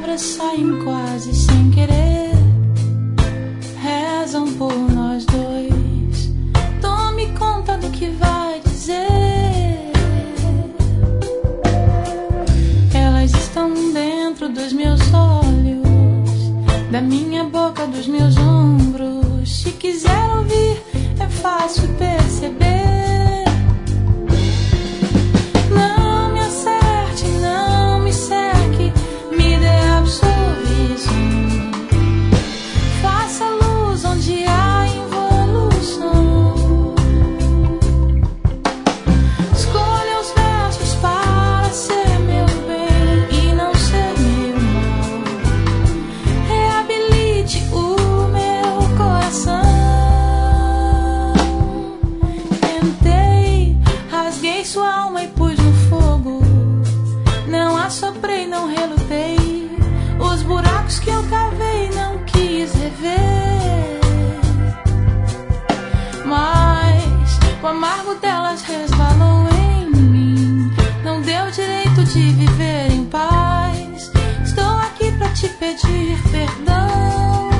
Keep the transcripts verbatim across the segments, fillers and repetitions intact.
palavras saem quase sem querer, rezam por nós dois. Tome conta do que vai dizer. Elas estão dentro dos meus olhos, da minha boca, dos meus ombros. Se quiser ouvir, é fácil perceber. Não me acerte, não me seque, me dê absolvição. Faça luz onde há involução. Escolha os versos para ser meu bem e não ser meu mal. Reabilite o meu coração. Tentei, rasguei sua alma e pus no fogo. Não assoprei, não relutei. Os buracos que eu cavei não quis rever. Mas o amargo delas resvalou em mim. Não deu direito de viver em paz. Estou aqui pra te pedir perdão.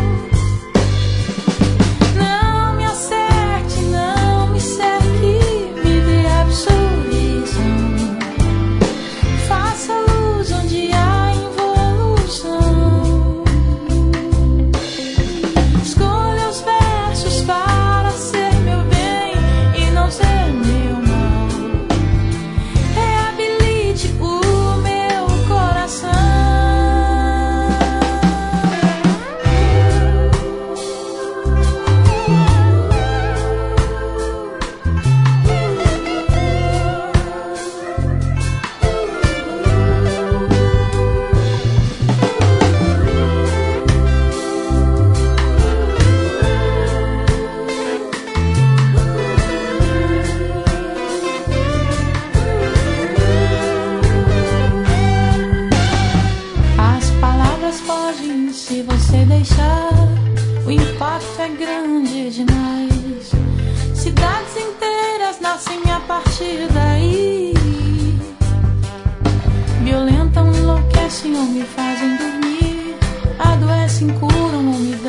Não me acerte, não me seque, me dê absolvição. Faça luz onde há involução. Escolha os versos para ser meu bem e não ser meu mal. Reabilite o meu coração. As palavras fogem se você deixar. O impacto é grande demais. Cidades inteiras nascem a partir daí. Violentam, enlouquecem ou me fazem dormir. Adoecem, curam ou me dão